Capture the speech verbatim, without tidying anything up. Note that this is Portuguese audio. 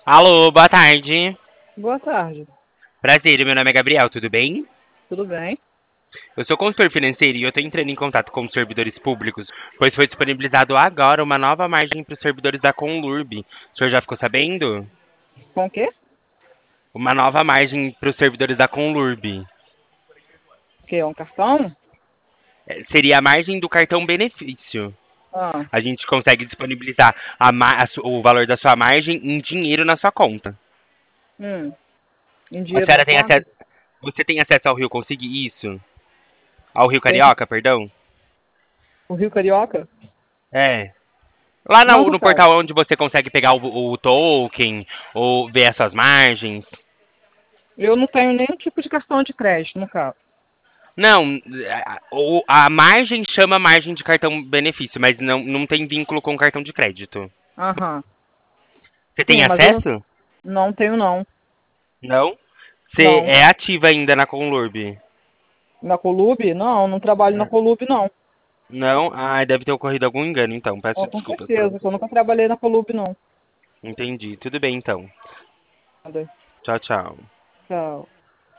Alô, boa tarde. Boa tarde. Prazer, meu nome é Gabriel, tudo bem? Tudo bem? Eu sou consultor financeiro e eu estou entrando em contato com os servidores públicos, pois foi disponibilizado agora uma nova margem para os servidores da Conlurb. O senhor já ficou sabendo? Com o quê? Uma nova margem para os servidores da Conlurb. O quê? Um cartão? Eh, Seria a margem do cartão benefício. Ah, A gente consegue disponibilizar a ma- a su- o valor da sua margem em dinheiro na sua conta. hum. Em A dinheiro na senhora tem conta? acesso, você tem acesso ao Rio Conseguir isso? Ao Rio Tem Carioca, perdão? o Rio Carioca? É. Lá Não, no, não no tem. portal onde você consegue pegar o, o token ou ver as suas margens. Eu não tenho nenhum tipo de cartão de crédito, no caso. Não, a, o- a margem chama margem de cartão benefício, mas não, não tem vínculo com cartão de crédito. Aham. Você tem Sim, mas eu não, acesso? não tenho, não. Não? Você Não. é ativa ainda na Conlurb? Na Colube? Não, não trabalho na Colube, não. Não? Ah, deve ter ocorrido algum engano, então. Peço Oh, com desculpas por certeza, que eu você. nunca trabalhei na Colube, não. Entendi. Tudo bem, então. Nada. Tchau, tchau. Tchau.